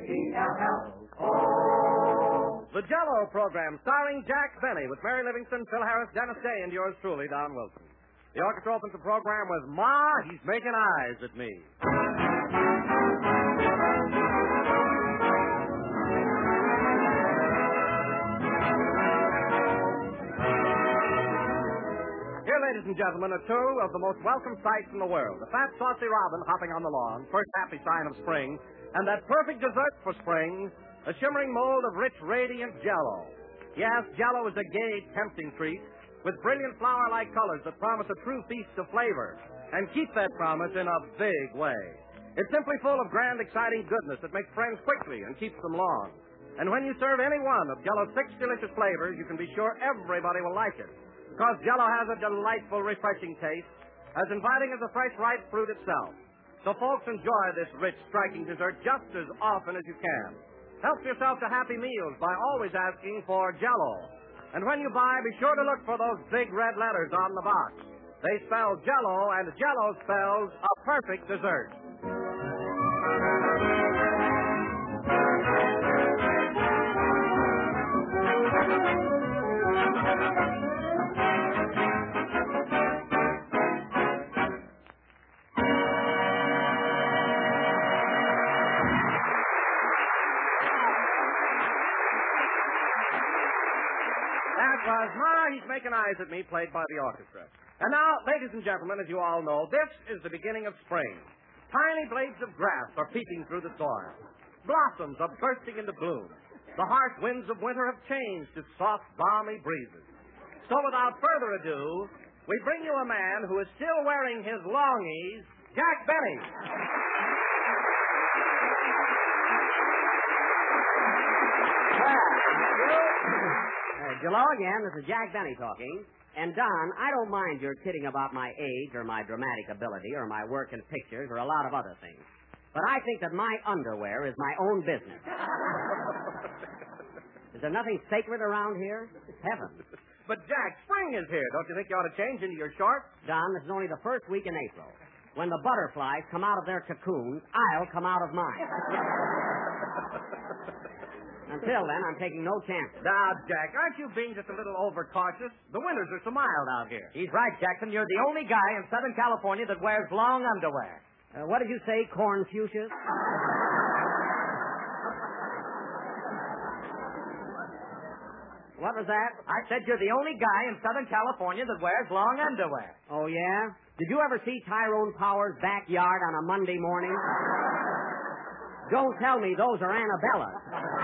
J-E-L-L-O. The Jell-O program, starring Jack Benny, with Mary Livingston, Phil Harris, Dennis Day, and yours truly, Don Wilson. The orchestra opens the program with Ma, He's Making Eyes at Me. Here, ladies and gentlemen, are two of the most welcome sights in the world. The fat, saucy robin hopping on the lawn, first happy sign of spring, and that perfect dessert for spring, a shimmering mold of rich, radiant Jell-O. Yes, Jell-O is a gay, tempting treat with brilliant flower-like colors that promise a true feast of flavor and keep that promise in a big way. It's simply full of grand, exciting goodness that makes friends quickly and keeps them long. And when you serve any one of Jell-O's 6 delicious flavors, you can be sure everybody will like it. Because Jell-O has a delightful, refreshing taste, as inviting as the fresh, ripe fruit itself. So, folks, enjoy this rich, striking dessert just as often as you can. Help yourself to happy meals by always asking for Jell-O. And when you buy, be sure to look for those big red letters on the box. They spell Jell-O, and Jell-O spells a perfect dessert. Was Ma, He's Making Eyes at Me, played by the orchestra. And now, ladies and gentlemen, as you all know, this is the beginning of spring. Tiny blades of grass are peeping through the soil. Blossoms are bursting into bloom. The harsh winds of winter have changed to soft, balmy breezes. So without further ado, we bring you a man who is still wearing his longies, Jack Benny. Hello again. This is Jack Benny talking. And, Don, I don't mind your kidding about my age or my dramatic ability or my work in pictures or a lot of other things. But I think that my underwear is my own business. Is there nothing sacred around here? Heavens. But, Jack, spring is here. Don't you think you ought to change into your shorts? Don, this is only the first week in April. When the butterflies come out of their cocoons, I'll come out of mine. Until then, I'm taking no chances. Now, Jack, aren't you being just a little overcautious? The winters are so mild out here. He's right, Jackson. You're the only guy in Southern California that wears long underwear. What did you say, corn fuchsias? What was that? I said you're the only guy in Southern California that wears long underwear. Oh, yeah? Did you ever see Tyrone Power's backyard on a Monday morning? Don't tell me those are Annabella's.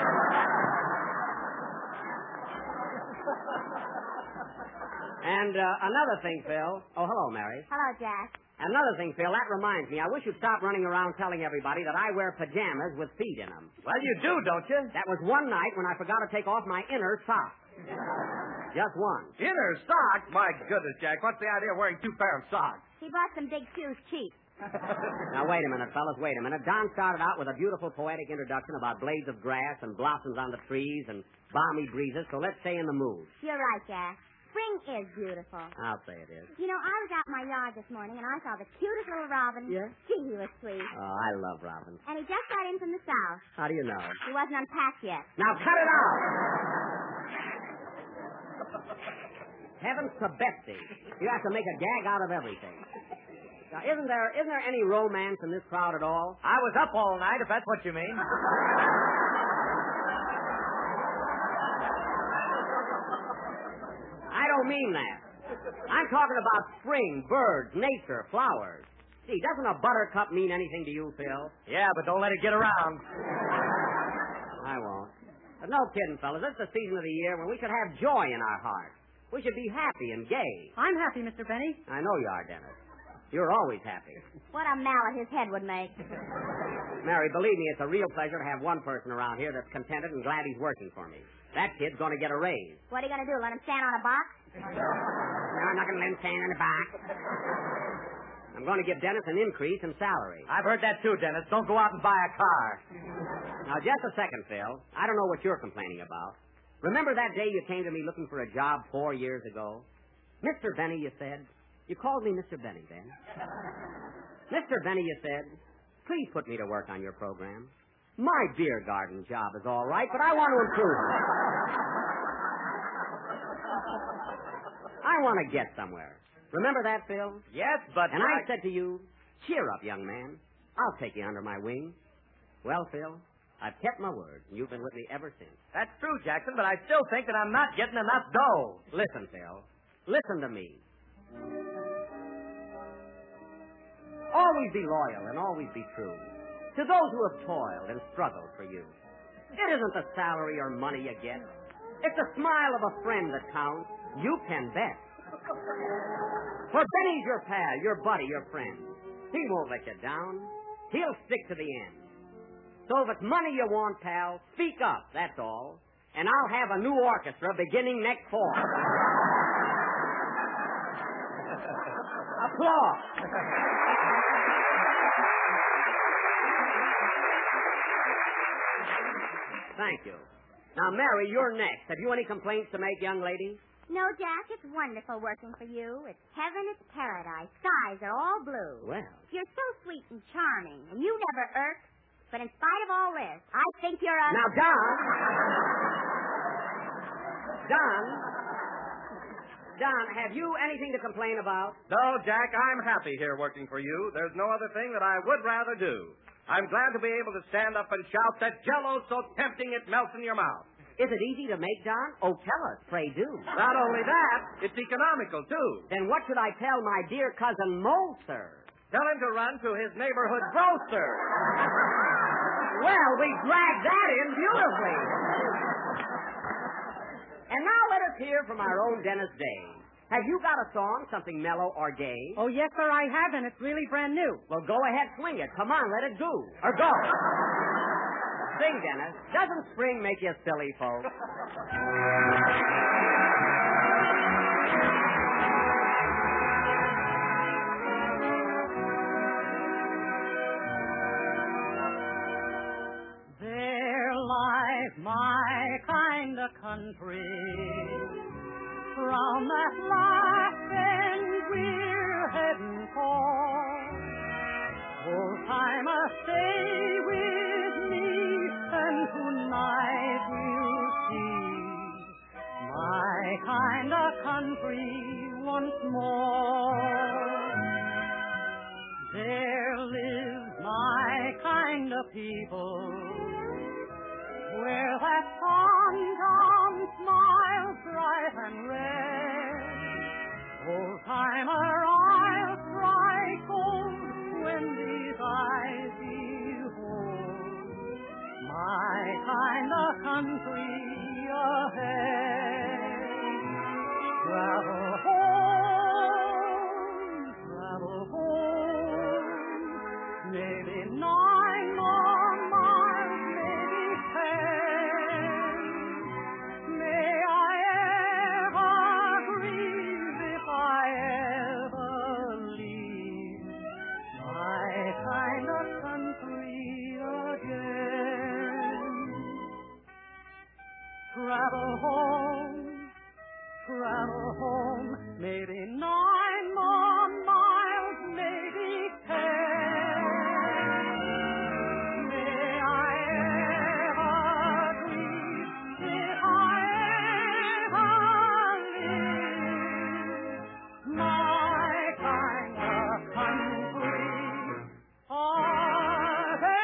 And another thing, Phil. Oh, hello, Mary. Hello, Jack. Another thing, Phil, that reminds me. I wish you'd stop running around telling everybody that I wear pajamas with feet in them. Well, you do, don't you? That was one night when I forgot to take off my inner socks. Just one. Inner socks? My goodness, Jack. What's the idea of wearing 2 pairs of socks? He bought some big shoes cheap. Now, wait a minute, fellas, wait a minute. Don started out with a beautiful poetic introduction about blades of grass and blossoms on the trees and balmy breezes, so let's stay in the mood. You're right, Jack. Spring is beautiful. I'll say it is. You know, I was out in my yard this morning, and I saw the cutest little robin. Yeah? Gee, he was sweet. Oh, I love robins. And he just got in from the south. How do you know? He wasn't unpacked yet. Now, cut it out! Heavens to Betsy. You have to make a gag out of everything. Now, isn't there any romance in this crowd at all? I was up all night, if that's what you mean. I don't mean that. I'm talking about spring, birds, nature, flowers. Gee, doesn't a buttercup mean anything to you, Phil? Yeah, but don't let it get around. I won't. But no kidding, fellas. This is the season of the year when we should have joy in our hearts. We should be happy and gay. I'm happy, Mr. Benny. I know you are, Dennis. You're always happy. What a mallet his head would make. Mary, believe me, it's a real pleasure to have one person around here that's contented and glad he's working for me. That kid's going to get a raise. What are you going to do, let him stand on a box? No, I'm not going to let him stand in the box. I'm going to give Dennis an increase in salary. I've heard that too, Dennis. Don't go out and buy a car. Now, just a second, Phil. I don't know what you're complaining about. Remember that day you came to me looking for a job 4 years ago? Mr. Benny, you said. You called me Mr. Benny then. Mr. Benny, you said, please put me to work on your program. My beer garden job is all right, but I want to improve it. I want to get somewhere. Remember that, Phil? Yes, but... And I said to you, cheer up, young man. I'll take you under my wing. Well, Phil, I've kept my word, and you've been with me ever since. That's true, Jackson, but I still think that I'm not getting enough dough. Listen, Phil. Listen to me. Always be loyal and always be true to those who have toiled and struggled for you. It isn't the salary or money you get. It's the smile of a friend that counts. You can bet. For Benny's your pal, your buddy, your friend. He won't let you down. He'll stick to the end. So if it's money you want, pal, speak up, that's all. And I'll have a new orchestra beginning next fall. Applause. Thank you. Now, Mary, you're next. Have you any complaints to make, young lady? No, Jack, it's wonderful working for you. It's heaven, it's paradise. Skies are all blue. Well. You're so sweet and charming, and you never irk. But in spite of all this, I think you're a... Now, Don, have you anything to complain about? No, Jack, I'm happy here working for you. There's no other thing that I would rather do. I'm glad to be able to stand up and shout that Jell-O's so tempting it melts in your mouth. Is it easy to make, Don? Oh, tell us, pray do. Not only that, it's economical, too. Then what should I tell my dear cousin Mo, sir? Tell him to run to his neighborhood grocer. Well, we dragged that in beautifully. And now let us hear from our own Dennis Day. Have you got a song, something mellow or gay? Oh, yes, sir, I have, and it's really brand new. Well, go ahead, swing it. Come on, let it go. Or go. Sing, Dennis. Doesn't spring make you silly, folks? There lies my kind of country. From that last end we're heading for. Old timer, stay with me, and tonight we'll see my kind of country once more. There lives my kind of people, where that sun smiles bright and red. Old timer, I'll strike gold when these eyes behold my kind of country ahead. Travel home, maybe 9 more miles, maybe 10. May I ever grieve if I ever leave my kind of country again. Travel home, maybe 9 more miles, maybe 10. May I ever grieve if I ever leave my kind of country again.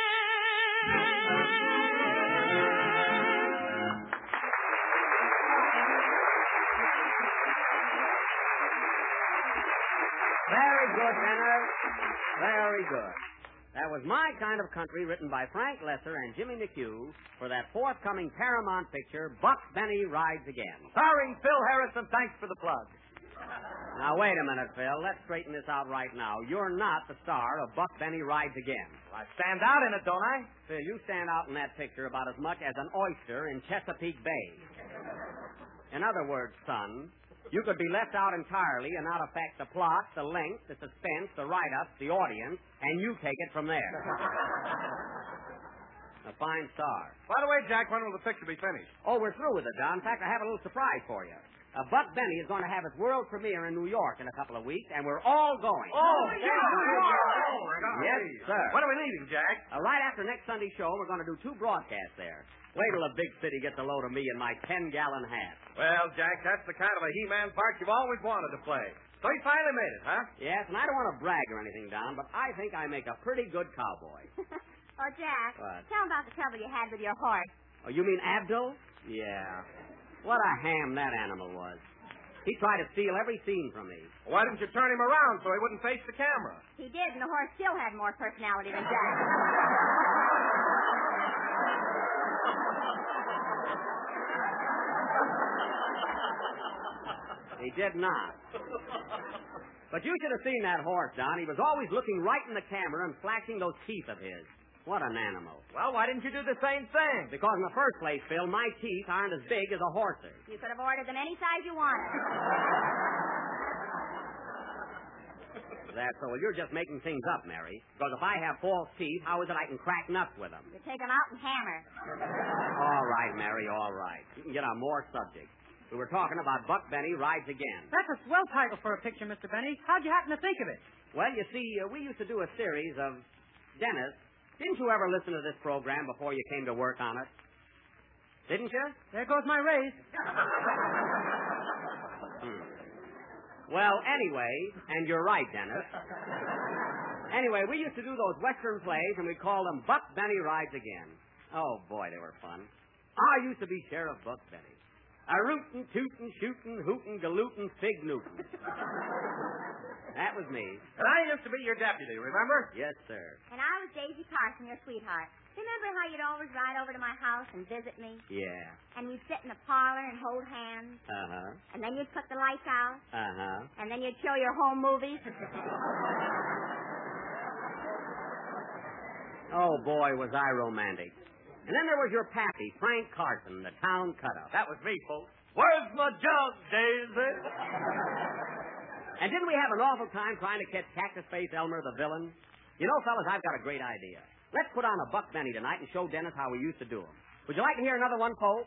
Very good, Dennis. Very good. That was My Kind of Country, written by Frank Lesser and Jimmy McHugh for that forthcoming Paramount picture, Buck Benny Rides Again. Starring Phil Harrison, thanks for the plug. Now, wait a minute, Phil. Let's straighten this out right now. You're not the star of Buck Benny Rides Again. I stand out in it, don't I? Phil, you stand out in that picture about as much as an oyster in Chesapeake Bay. In other words, son, you could be left out entirely and not affect the plot, the length, the suspense, the write-ups, the audience, and you take it from there. A fine star. By the way, Jack, when will the picture be finished? Oh, we're through with it, Don. In fact, I have a little surprise for you. Buck Benny is going to have its world premiere in New York in a couple of weeks, and we're all going. Oh, Yes, sir. When are we leaving, Jack? Right after next Sunday's show, we're going to do 2 broadcasts there. Wait till a big city gets a load of me in my 10-gallon hat. Well, Jack, that's the kind of a He-Man part you've always wanted to play. So you finally made it, huh? Yes, and I don't want to brag or anything, Don, but I think I make a pretty good cowboy. Oh, Jack, What? tell him about the trouble you had with your horse. Oh, you mean Abdul? Yeah. What a ham that animal was. He tried to steal every scene from me. Why didn't you turn him around so he wouldn't face the camera? He did, and the horse still had more personality than Jack. He did not. But you should have seen that horse, Don. He was always looking right in the camera and flashing those teeth of his. What an animal. Well, why didn't you do the same thing? Because in the first place, Phil, my teeth aren't as big as a horse's. You could have ordered them any size you wanted. That's so. Well, you're just making things up, Mary. Because if I have false teeth, how is it I can crack nuts with them? You take them out and hammer. All right, Mary, all right. You can get on more subjects. We were talking about Buck Benny Rides Again. That's a swell title for a picture, Mr. Benny. How'd you happen to think of it? Well, you see, we used to do a series of... Dennis, didn't you ever listen to this program before you came to work on it? Didn't you? There goes my raise. Well, anyway, and you're right, Dennis. Anyway, we used to do those Western plays, and we called them Buck Benny Rides Again. Oh, boy, they were fun. I used to be Sheriff Buck Benny. A rootin', tootin', shootin', hootin', galootin', fig Newton. That was me. And I used to be your deputy, remember? Yes, sir. And I was Daisy Carson, your sweetheart. Remember how you'd always ride over to my house and visit me? Yeah. And we'd sit in the parlor and hold hands. Uh-huh. And then you'd put the lights out. Uh-huh. And then you'd show your home movies. Oh, boy, was I romantic. And then there was your pappy, Frank Carson, the town cut-up. That was me, folks. Where's my jug, Daisy? And didn't we have an awful time trying to catch Cactus Face Elmer, the villain? You know, fellas, I've got a great idea. Let's put on a Buck Benny tonight and show Dennis how we used to do them. Would you like to hear another one, folks?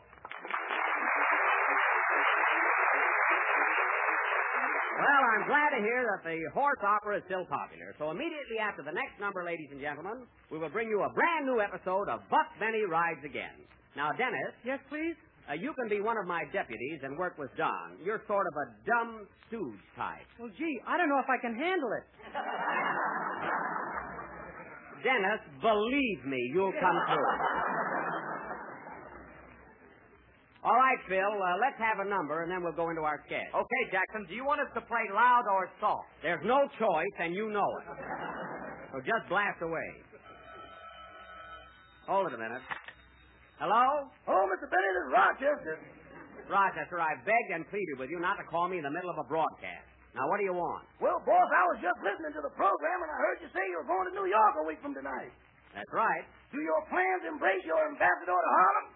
Well, I'm glad to hear that the horse opera is still popular. So immediately after the next number, ladies and gentlemen, we will bring you a brand new episode of Buck Benny Rides Again. Now, Dennis. Yes, please? You can be one of my deputies and work with Don. You're sort of a dumb stooge type. Well, gee, I don't know if I can handle it. Dennis, believe me, you'll come through. All right, Phil, let's have a number, and then we'll go into our sketch. Okay, Jackson, do you want us to play loud or soft? There's no choice, and you know it. So just blast away. Hold it a minute. Hello? Oh, Mr. Benny, this is Rochester. Rochester, I begged and pleaded with you not to call me in the middle of a broadcast. Now, what do you want? Well, boss, I was just listening to the program, and I heard you say you were going to New York a week from tonight. That's right. Do your plans embrace your ambassador to Harlem?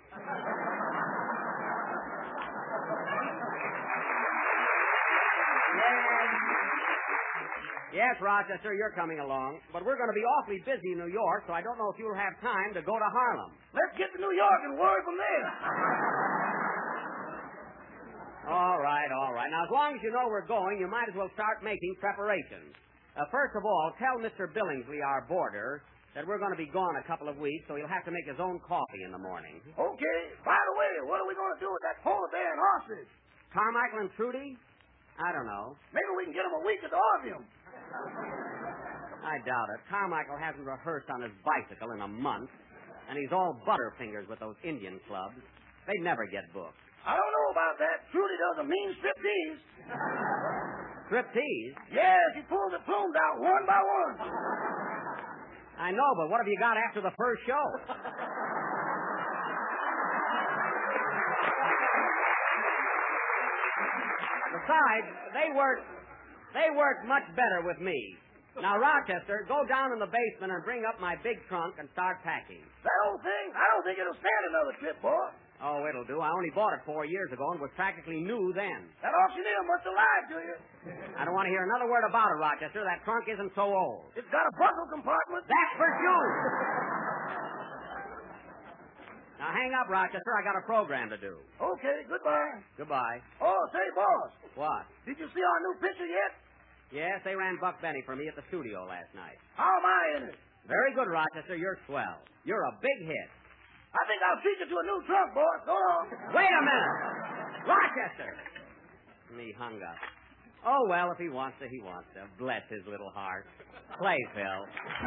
Yes, Rochester, you're coming along. But we're going to be awfully busy in New York, so I don't know if you'll have time to go to Harlem. Let's get to New York and worry from there. All right, all right. Now, as long as you know we're going, you might as well start making preparations. First of all, tell Mr. Billingsley, our boarder, that we're going to be gone a couple of weeks, so he'll have to make his own coffee in the morning. Okay. By the way, what are we going to do with that polar bear and ostrich? Carmichael and Trudy? I don't know. Maybe we can get them a week at the Orpheum. I doubt it. Carmichael hasn't rehearsed on his bicycle in a month, and he's all butterfingers with those Indian clubs. They'd never get booked. I don't know about that. Trudy does a mean striptease. Striptease? Yeah, she pulls the plumes out one by one. I know, but what have you got after the first show? Besides, they work much better with me. Now, Rochester, go down in the basement and bring up my big trunk and start packing. That old thing, I don't think it'll stand another trip, boy. Oh, it'll do. I only bought it 4 years ago and was practically new then. That auctioneer must have lied to you. I don't want to hear another word about it, Rochester. That trunk isn't so old. It's got a bustle compartment. That's for you. Now, Now, hang up, Rochester. I got a program to do. Okay, goodbye. Goodbye. Oh, say, boss, What? did you see our new picture yet? Yes, they ran Buck Benny for me at the studio last night. How am I in it? Very good, Rochester. You're swell. You're a big hit. I think I'll treat you to a new trunk, boss. So long. Wait a minute. Rochester. And he hung up. Oh, well, if he wants to, he wants to. Bless his little heart. Play, Phil.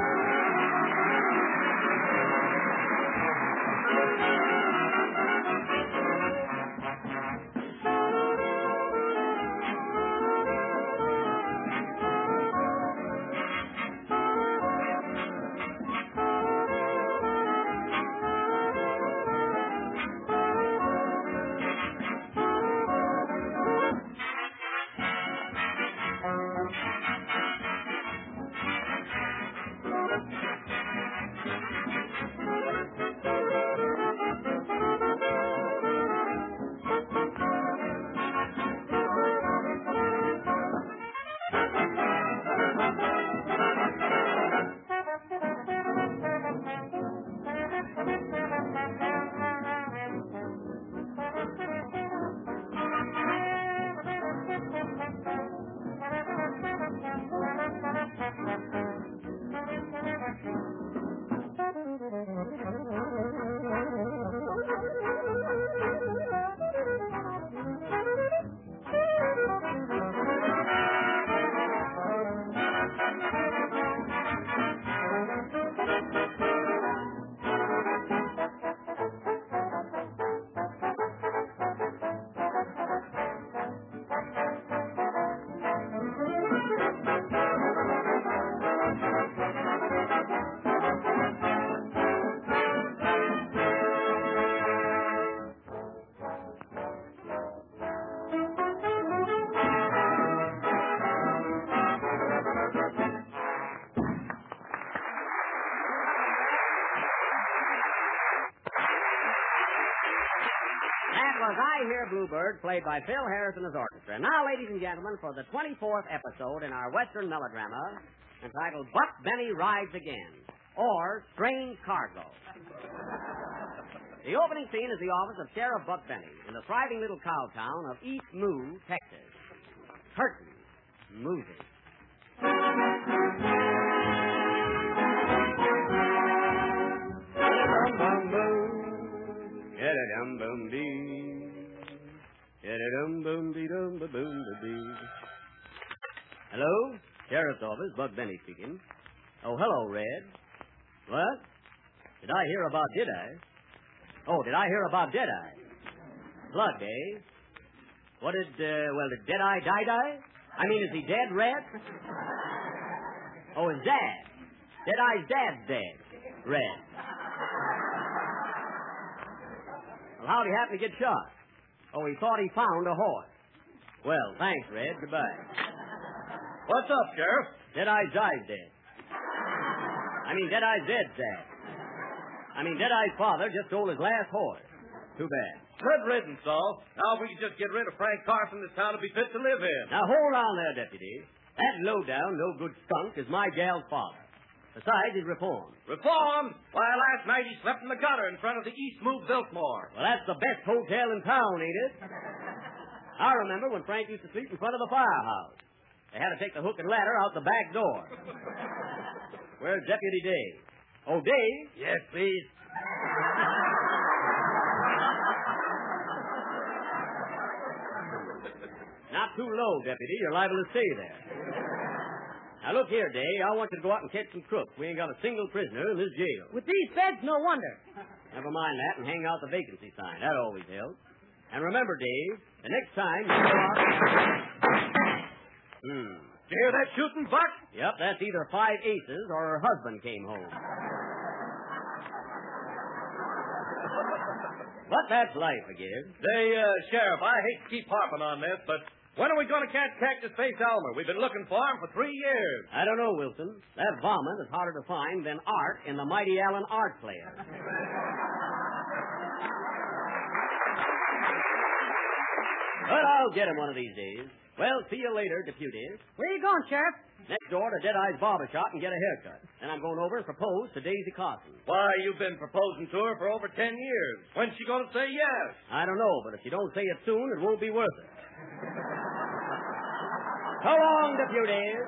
I Hear Bluebird, played by Phil Harris and his orchestra. Now, ladies and gentlemen, for the 24th episode in our Western melodrama entitled Buck Benny Rides Again, or Strange Cargo. The opening scene is the office of Sheriff Buck Benny in the thriving little cow town of East Moo, Texas. Curtain music. Hello? Sheriff's office, Buck Benny speaking. Oh, hello, Red. What? Did I hear about Deadeye? Oh, did I hear about Deadeye? Blood, eh? What did Deadeye die? I mean, is he dead, Red? Oh, his dad. Deadeye's dad's dead, Red. Well, how'd he happen to get shot? Oh, he thought he found a horse. Well, thanks, Red. Goodbye. What's up, Sheriff? Deadeye's died dead. Deadeye's dead's dad. Deadeye's father just stole his last horse. Too bad. Good riddance, Saul. Now, if we could just get rid of Frank Carson, this town would be fit to live in. Now, hold on there, Deputy. That low-down, no-good skunk is my gal's father. Besides, he's reformed. Reformed? Why, last night he slept in the gutter in front of the East Move Biltmore. Well, that's the best hotel in town, ain't it? I remember when Frank used to sleep in front of the firehouse. They had to take the hook and ladder out the back door. Where's Deputy Dave? Oh, Dave? Yes, please. Not too low, Deputy. You're liable to stay there. Now, look here, Dave. I want you to go out and catch some crooks. We ain't got a single prisoner in this jail. With these beds, no wonder. Never mind that and hang out the vacancy sign. That always helps. And remember, Dave, the next time you go out... Did you hear that shooting, Buck? Yep, that's either 5 aces or her husband came home. But that's life, I guess. Say, Sheriff, I hate to keep harping on this, but when are we going to catch Cactus Face Elmer? We've been looking for him for 3 years. I don't know, Wilson. That vomit is harder to find than art in the Mighty Allen art player. But I'll get him one of these days. Well, see you later, Deputy. Where you going, Sheriff? Next door to Deadeye's barber shop and get a haircut. Then I'm going over and propose to Daisy Carson. Why, you've been proposing to her for over 10 years. When's she going to say yes? I don't know, but if you don't say it soon, it won't be worth it. So long, deputies.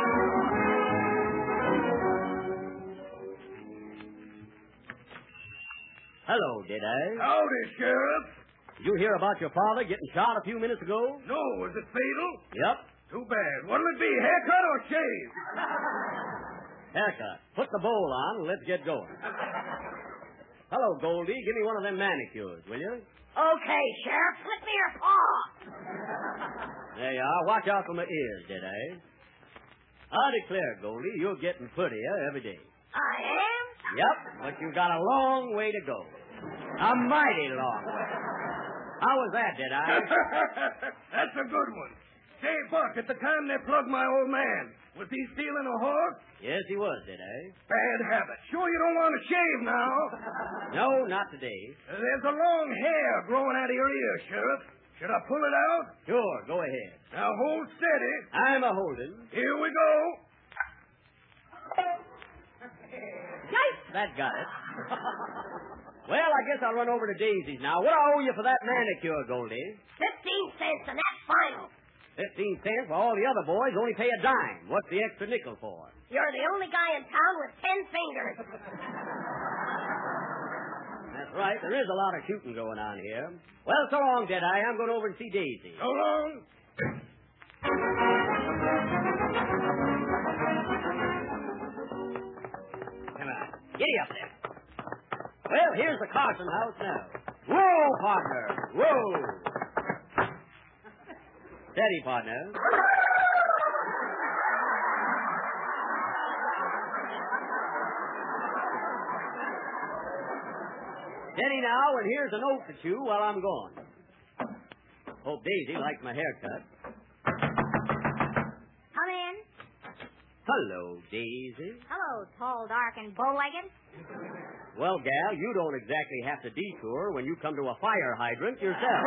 Hello, Deadeye. Howdy, Sheriff. Did you hear about your father getting shot a few minutes ago? No, is it fatal? Yep. Too bad. What'll it be, haircut or shave? Haircut. Put the bowl on and let's get going. Hello, Goldie. Give me one of them manicures, will you? Okay, Sheriff. Slip me your paw. There you are. Watch out for my ears, Deadeye. I declare, Goldie, you're getting prettier every day. I am? Yep, but you've got a long way to go. A mighty long way. How was that, Deadeye? That's a good one. Say, Buck, at the time they plugged my old man, was he stealing a horse? Yes, he was, Deadeye. Bad habit. Sure you don't want to shave now? No, not today. There's a long hair growing out of your ear, Sheriff. Should I pull it out? Sure, go ahead. Now hold steady. I'm a holding. Here we go. Yikes! That got it. Well, I guess I'll run over to Daisy's now. What do I owe you for that manicure, Goldie? 15 cents, and that's final. 15 cents while all the other boys only pay a dime. What's the extra nickel for? You're the only guy in town with 10 fingers. That's right. There is a lot of shooting going on here. Well, so long, Deadeye. I'm going over and see Daisy. So long. Come on. Giddy up there. Well, here's the Carson house now. Whoa, partner. Whoa. Steady, partner. Steady now, and here's a note to chew while I'm gone. Hope Daisy likes my haircut. Come in. Hello, Daisy. Hello, tall, dark, and bow-legged. Well, gal, you don't exactly have to detour when you come to a fire hydrant yourself.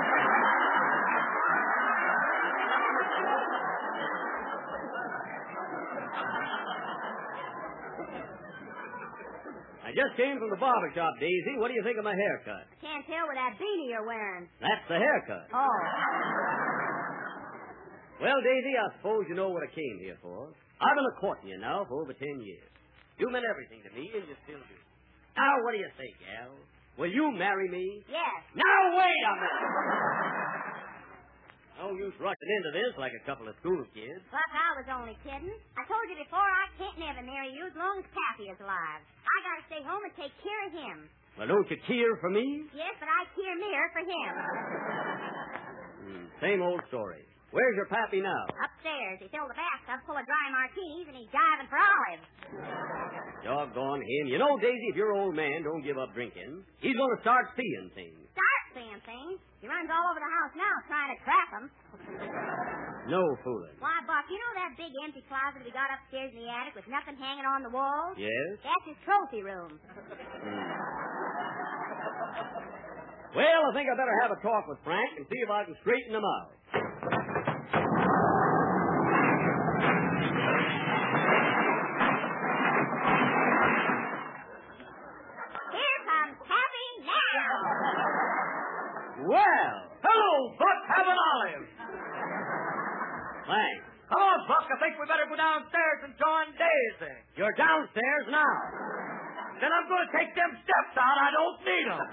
I just came from the barber shop, Daisy. What do you think of my haircut? Can't tell with that beanie you're wearing. That's the haircut. Oh. Well, Daisy, I suppose you know what I came here for. I've been courting you now for over 10 years. You meant everything to me, and you still do. Now, what do you say, gal? Will you marry me? Yes. Now, wait a minute. No use rushing into this like a couple of school kids. Buck, I was only kidding. I told you before I can't never marry you as long as Pappy is alive. I gotta stay home and take care of him. Well, don't you care for me? Yes, but I care more for him. Same old story. Where's your pappy now? Upstairs. He filled the bathtub full of dry martinis, and he's diving for olives. Doggone him. You know, Daisy, if your old man don't give up drinking, he's going to start seeing things. Start seeing things? He runs all over the house now trying to trap them. No fooling. Why, Buck, you know that big empty closet we got upstairs in the attic with nothing hanging on the walls? Yes? That's his trophy room. Well, I think I better have a talk with Frank and see if I can straighten him out. Here comes Pappy now. Well, Hello, Buck. Have an olive. thanks. Come on, Buck. I think we better go downstairs and join Daisy. You're downstairs now. Then I'm going to take them steps out. I don't need them.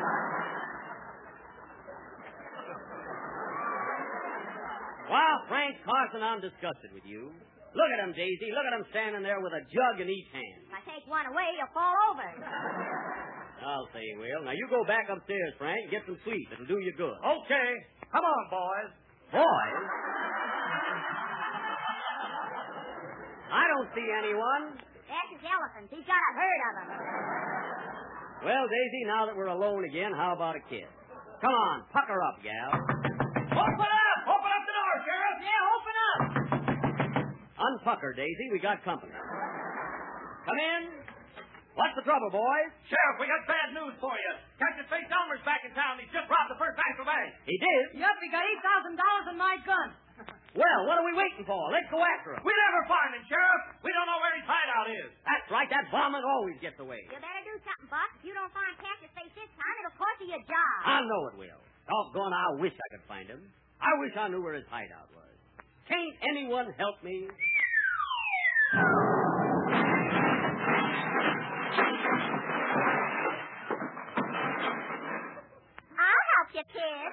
Well, Frank Carson, I'm disgusted with you. Look at him, Daisy. Look at him standing there with a jug in each hand. If I take one away, you'll fall over. I'll say he will. Now, you go back upstairs, Frank, and get some sleep. It'll do you good. Okay. Come on, boys. Boys? I don't see anyone. That's his elephants. He's got a herd of them. Well, Daisy, now that we're alone again, how about a kiss? Come on, pucker up, gal. Open up! Open up the door, Sheriff! Yeah, open up! Unpucker, Daisy. We got company. Come in. What's the trouble, boys? Sheriff, we got bad news for you. Captain Faith Elmer's back in town. He just robbed the First National Bank. He did? Yep, he got $8,000 in my gun. Well, what are we waiting for? Let's go after him. We'll never find him, Sheriff. We don't know where his hideout is. That's right. That varmint always gets away. You better do something, Buck. If you don't find Cactus Face this time, it'll cost you your job. I know it will. Doggone, I wish I could find him. I wish I knew where his hideout was. Can't anyone help me? I'll help you, kid.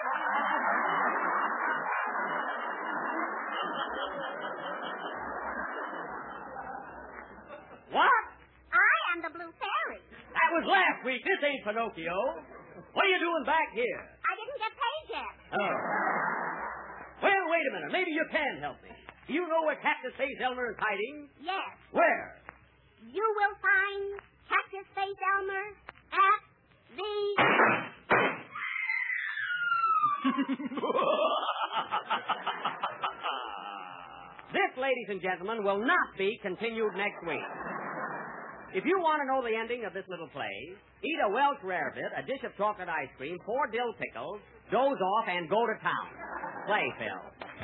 What? I am the Blue Fairy. That was last week. This ain't Pinocchio. What are you doing back here? I didn't get paid yet. Oh. Well, wait a minute. Maybe you can help me. Do you know where Cactus Face Elmer is hiding? Yes. Where? You will find Cactus Face Elmer at the... This, ladies and gentlemen, will not be continued next week. If you want to know the ending of this little play, eat a Welsh rarebit, a dish of chocolate ice cream, 4 dill pickles, doze off, and go to town. Play, Phil.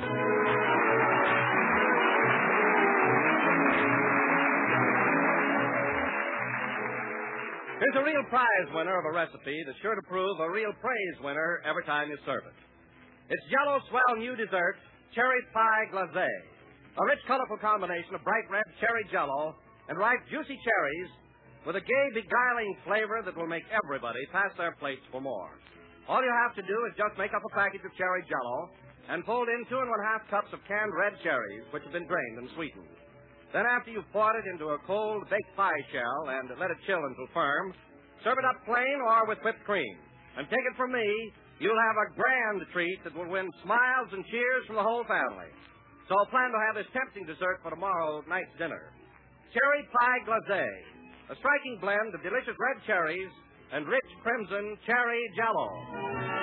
Here's a real prize winner of a recipe that's sure to prove a real praise winner every time you serve it. It's Jell-O Swell New Dessert, Cherry Pie Glacé. A rich, colorful combination of bright red cherry Jell-O and ripe, juicy cherries with a gay, beguiling flavor that will make everybody pass their plates for more. All you have to do is just make up a package of cherry Jell-O and fold in 2 1/2 cups of canned red cherries, which have been drained and sweetened. Then after you've poured it into a cold baked pie shell and let it chill until firm, serve it up plain or with whipped cream. And take it from me, you'll have a grand treat that will win smiles and cheers from the whole family. So plan to have this tempting dessert for tomorrow night's dinner. Cherry Pie Glacé, a striking blend of delicious red cherries and rich crimson cherry Jell-O.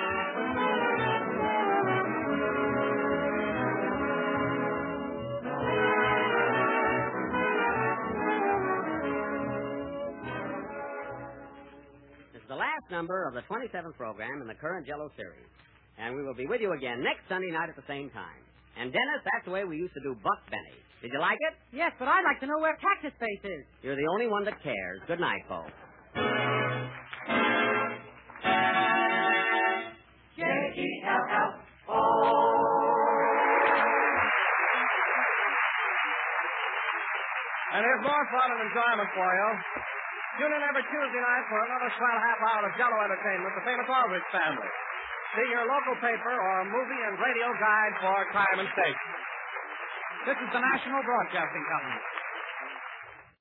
The last number of the 27th program in the current Jell-O series. And we will be with you again next Sunday night at the same time. And, Dennis, that's the way we used to do Buck Benny. Did you like it? Yes, but I'd like to know where Cactus Face is. You're the only one that cares. Good night, folks. J-E-L-L-O. And here's more fun and enjoyment for you. Tune in every Tuesday night for another swell half hour of Jell-O entertainment, the famous Aldrich family. See your local paper or movie and radio guide for time and station. This is the National Broadcasting Company.